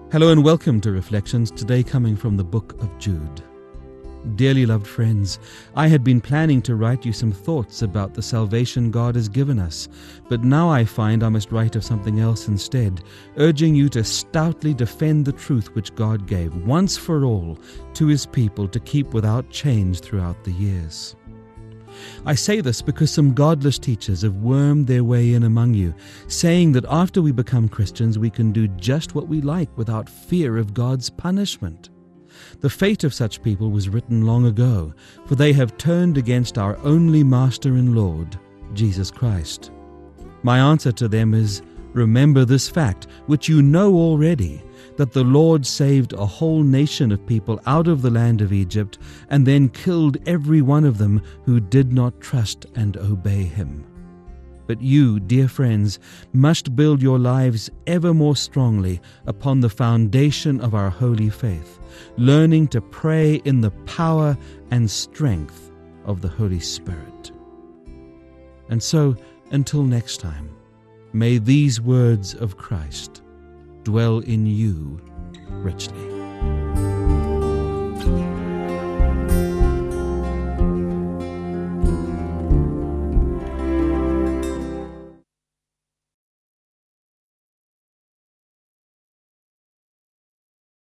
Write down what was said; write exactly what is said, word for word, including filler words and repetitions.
Hello and welcome to Reflections, today coming from the book of Jude. Dearly loved friends, I had been planning to write you some thoughts about the salvation God has given us, but now I find I must write of something else instead, urging you to stoutly defend the truth which God gave, once for all, to His people to keep without change throughout the years. I say this because some godless teachers have wormed their way in among you, saying that after we become Christians we can do just what we like without fear of God's punishment. The fate of such people was written long ago, for they have turned against our only Master and Lord, Jesus Christ. My answer to them is, remember this fact, which you know already, that the Lord saved a whole nation of people out of the land of Egypt, and then killed every one of them who did not trust and obey Him. But you, dear friends, must build your lives ever more strongly upon the foundation of our holy faith, learning to pray in the power and strength of the Holy Spirit. And so, until next time, may these words of Christ dwell in you richly.